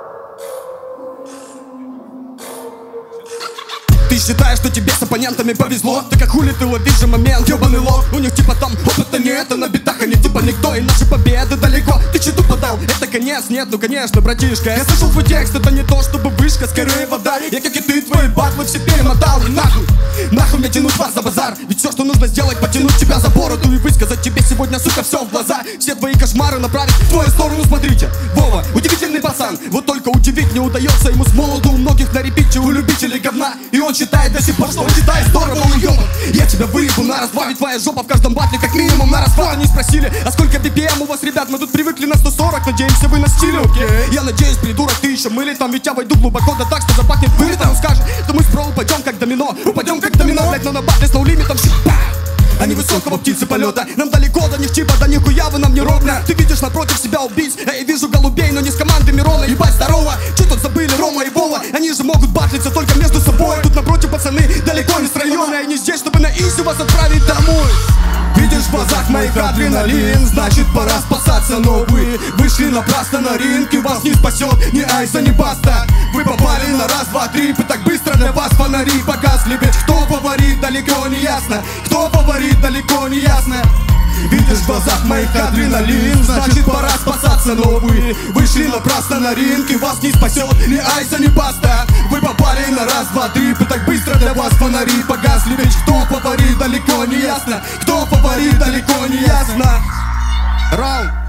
Ты считаешь, что тебе с оппонентами повезло? Так как хули ты ловишь же момент, ёбаный лох. У них типа там опыта нет, а на битах они типа никто. И наши победы далеко. Ты читу подал, это конец? Нет, ну конечно, братишка. Я слышал твой текст, это не то, чтобы вышка, скорее вода. Я как и ты, твои батлы все перемотал. И нахуй, нахуй мне тянуть вас за базар. Ведь все, что нужно сделать, потянуть тебя за бороду и высказать тебе сегодня, сука, все в глаза. Все твои кошмары направить в твою сторону, смотрите. Вова, удивительный пацан. Вот только удивить не удается ему с молоду. У многих на репите, у любителей говна. И он считает до сих пор, что он считает здорово, уёбан. Я тебя выебу на раз-два, ведь твоя жопа в каждом батле как минимум на раз-два. Они спросили, а сколько BPM у вас, ребят? Мы тут привыкли на 140, надеемся вы на стиле, окей? Я надеюсь, придурок, ты еще мылит там, ведь я войду глубоко, да так, что запахнет вылетом. Он скажет, что мы с про упадем как домино. Упадем как домино, блять, но на батле с ноулимитом щит. Они высокого птицы полета. Нам далеко до них типа, да нихуя вы нам не ровно. Ты видишь напротив себя убийц. Я вижу голубей, но не с команды Мирона. Ебать, здорово, че тут забыли Рома и Вова? Они же могут батлиться только между собой. Тут напротив пацаны далеко не с района. И не здесь, чтобы на изи вас отправить домой. Видишь в глазах моих адреналин, значит пора спасаться. Но вы вышли напрасно на ринг, и вас не спасет ни айса, ни баста. Вы попали на раз, два, три, и так быстро для вас фонари погасли. Ведь кто фаворит, далеко не ясно. Кто фаворит, далеко не ясно. Видишь в глазах моих адреналин, значит пора спасаться. Но вы вышли напрасно на ринг, и вас не спасет ни айса, ни баста. Вы попали на раз, два, три, и так быстро для вас фонари погасли. Ведь кто фаворит, далеко не ясно. Кто фаворит, далеко не ясно. Раунд.